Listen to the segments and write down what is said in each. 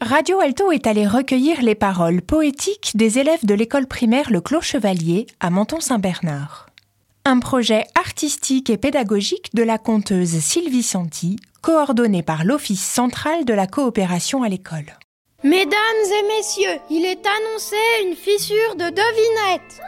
Radio Alto est allé recueillir les paroles poétiques des élèves de l'école primaire Le Clos Chevalier à Menton-Saint-Bernard. Un projet artistique et pédagogique de la conteuse Sylvie Santi, coordonné par l'Office central de la coopération à l'école. Mesdames et messieurs, il est annoncé une fissure de devinette.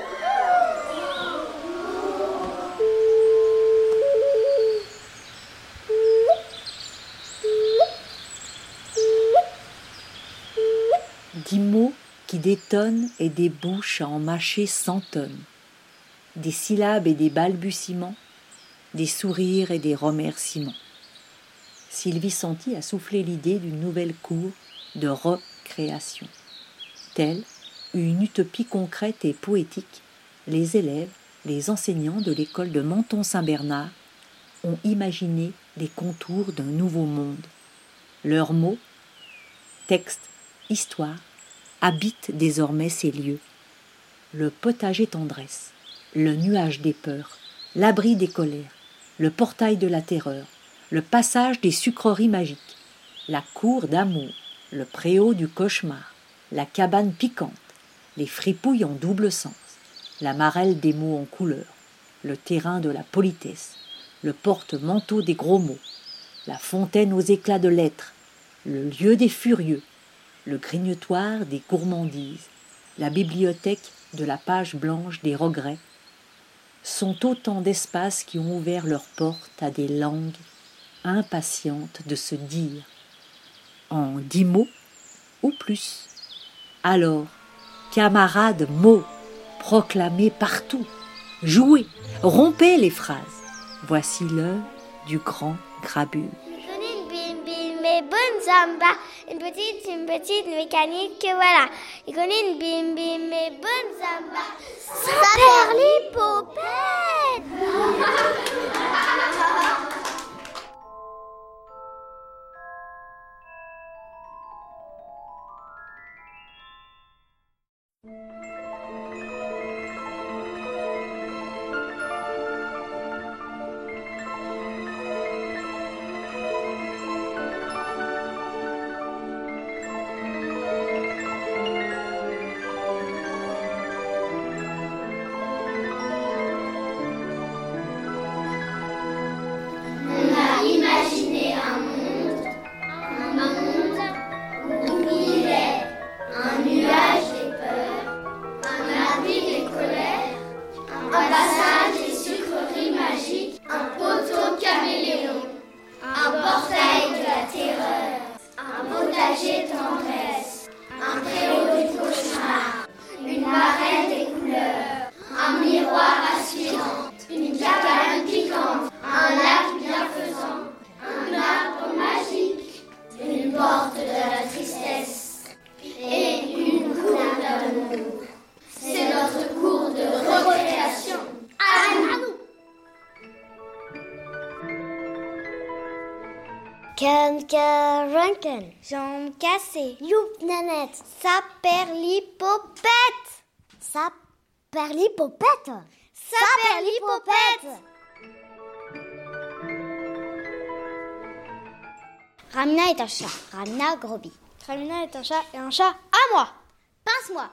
Dix mots qui détonnent et des bouches à en mâcher 100 tonnes. Des syllabes et des balbutiements, des sourires et des remerciements. Sylvie Santi a soufflé l'idée d'une nouvelle cour de recréation. Telle une utopie concrète et poétique, les élèves, les enseignants de l'école de Menton-Saint-Bernard ont imaginé les contours d'un nouveau monde. Leurs mots, textes, histoire, habitent désormais ces lieux. Le potager tendresse, le nuage des peurs, l'abri des colères, le portail de la terreur, le passage des sucreries magiques, la cour d'amour, le préau du cauchemar, la cabane piquante, les fripouilles en double sens, la marelle des mots en couleur, le terrain de la politesse, le porte-manteau des gros mots, la fontaine aux éclats de lettres, le lieu des furieux, le grignotoir des gourmandises, la bibliothèque de la page blanche des regrets, sont autant d'espaces qui ont ouvert leurs portes à des langues impatientes de se dire, en 10 mots ou plus. Alors, camarades mots, proclamez partout, jouez, rompez les phrases. Voici l'heure du grand grabule. Mais bonne samba, une petite mécanique, voilà. Il connaît une bim bim, mais bonne samba. Saperlipopette. Runken, jambes cassées, youp nanette, saperlipopette. Saperlipopette. Saperlipopette. Ramina est un chat, Ramina Groby. Ramina est un chat et un chat à moi. Pince-moi.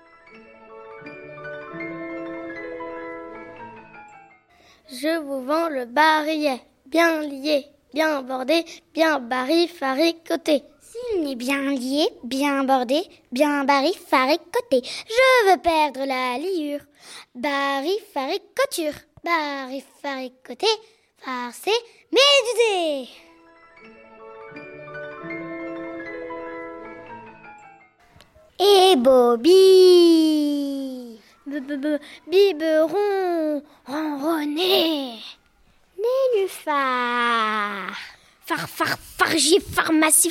Je vous vends le barillet, bien lié, bien bordé, bien barrifaricoté. S'il n'est bien lié, bien bordé, bien barrifaricoté, je veux perdre la liure. Barrifaricoture, barrifaricoté, farcé, médusé. Et Bobby. Biberon, ronronné. Nénuphar. Fargie, pharmacie,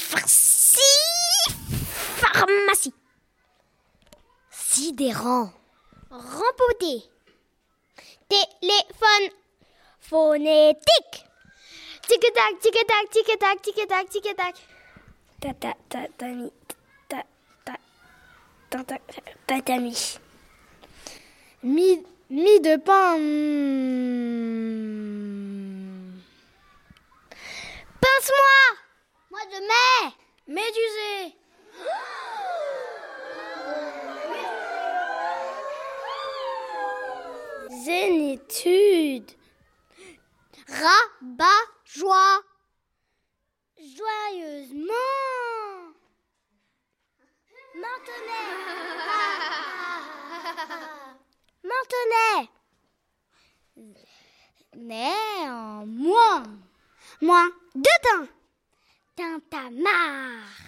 pharmacie. Sidérant. Rempoté. Téléphone. Phonétique. Tic-tac, tic-tac, tic-tac, tic-tac, tic-tac. Tatami. Mie de pain. Pince-moi. Mois de mai. Médusé. plénitude. Rabat, joie. Joyeusement. Maintenant. Maintenant. Néanmoins. Moins de temps. Tintamarre.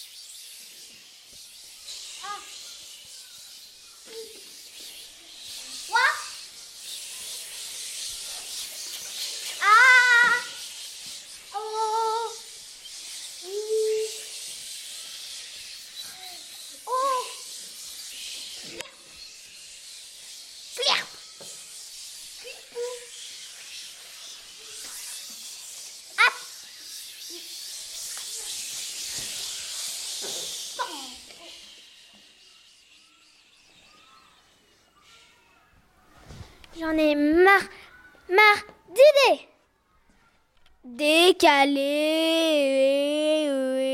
J'en ai marre d'idées. Décalé.